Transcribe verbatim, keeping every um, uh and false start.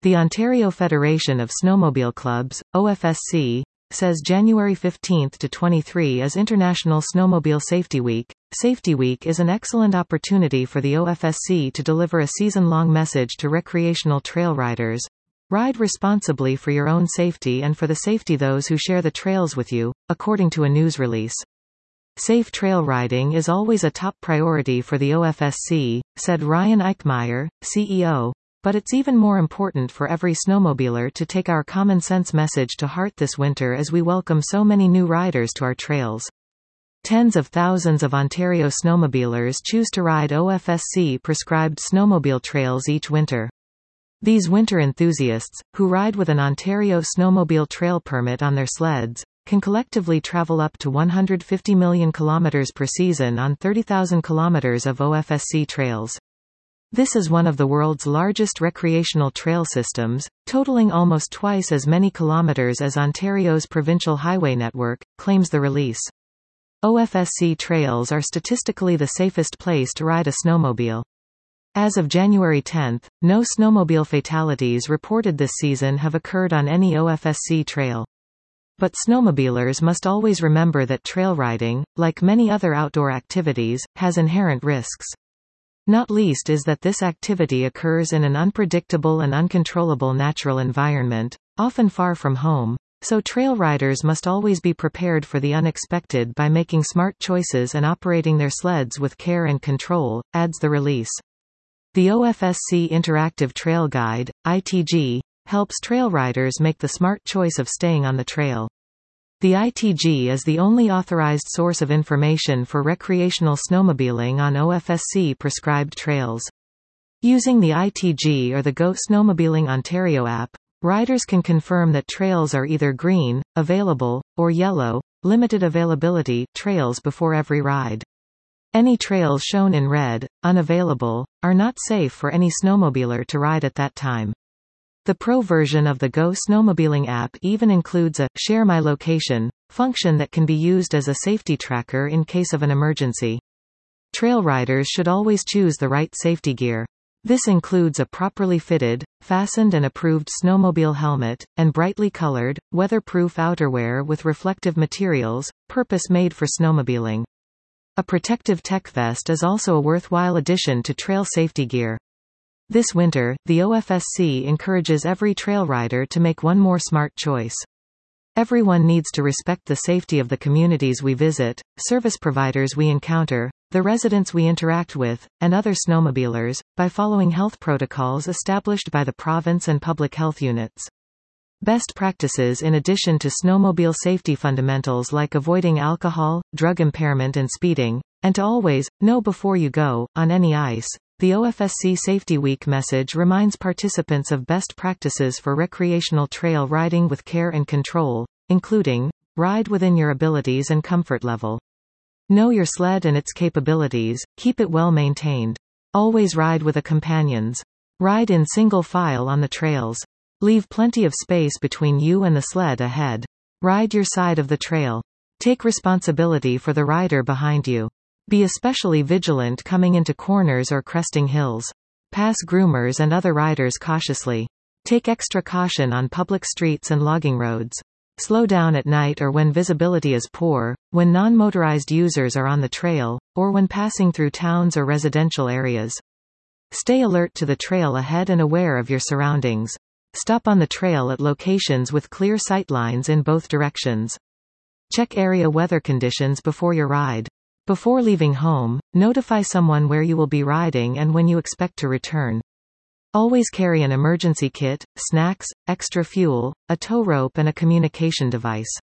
The Ontario Federation of Snowmobile Clubs, O F S C, says January fifteenth to twenty-third is International Snowmobile Safety Week. Safety Week is an excellent opportunity for the O F S C to deliver a season-long message to recreational trail riders. Ride responsibly for your own safety and for the safety those who share the trails with you, according to a news release. Safe trail riding is always a top priority for the O F S C, said Ryan Eichmeyer, C E O, but it's even more important for every snowmobiler to take our common sense message to heart this winter as we welcome so many new riders to our trails. Tens of thousands of Ontario snowmobilers choose to ride O F S C-prescribed snowmobile trails each winter. These winter enthusiasts, who ride with an Ontario snowmobile trail permit on their sleds, can collectively travel up to one hundred fifty million kilometers per season on thirty thousand kilometers of O F S C trails. This is one of the world's largest recreational trail systems, totaling almost twice as many kilometers as Ontario's provincial highway network, claims the release. O F S C trails are statistically the safest place to ride a snowmobile. As of January tenth, no snowmobile fatalities reported this season have occurred on any O F S C trail. But snowmobilers must always remember that trail riding, like many other outdoor activities, has inherent risks. Not least is that this activity occurs in an unpredictable and uncontrollable natural environment, often far from home, so trail riders must always be prepared for the unexpected by making smart choices and operating their sleds with care and control, adds the release. The O F S C Interactive Trail Guide, I T G, helps trail riders make the smart choice of staying on the trail. The I T G is the only authorized source of information for recreational snowmobiling on O F S C-prescribed trails. Using the I T G or the Go Snowmobiling Ontario app, riders can confirm that trails are either green, available, or yellow, limited availability, trails before every ride. Any trails shown in red, unavailable, are not safe for any snowmobiler to ride at that time. The Pro version of the Go Snowmobiling app even includes a Share My Location function that can be used as a safety tracker in case of an emergency. Trail riders should always choose the right safety gear. This includes a properly fitted, fastened and approved snowmobile helmet, and brightly colored, weatherproof outerwear with reflective materials, purpose-made for snowmobiling. A protective tech vest is also a worthwhile addition to trail safety gear. This winter, the O F S C encourages every trail rider to make one more smart choice. Everyone needs to respect the safety of the communities we visit, service providers we encounter, the residents we interact with, and other snowmobilers, by following health protocols established by the province and public health units. Best practices in addition to snowmobile safety fundamentals like avoiding alcohol, drug impairment and speeding, and to always know before you go on any ice. The O F S C Safety Week message reminds participants of best practices for recreational trail riding with care and control, including, ride within your abilities and comfort level. Know your sled and its capabilities, keep it well maintained. Always ride with a companions. Ride in single file on the trails. Leave plenty of space between you and the sled ahead. Ride your side of the trail. Take responsibility for the rider behind you. Be especially vigilant coming into corners or cresting hills. Pass groomers and other riders cautiously. Take extra caution on public streets and logging roads. Slow down at night or when visibility is poor, when non-motorized users are on the trail, or when passing through towns or residential areas. Stay alert to the trail ahead and aware of your surroundings. Stop on the trail at locations with clear sight lines in both directions. Check area weather conditions before your ride. Before leaving home, notify someone where you will be riding and when you expect to return. Always carry an emergency kit, snacks, extra fuel, a tow rope and a communication device.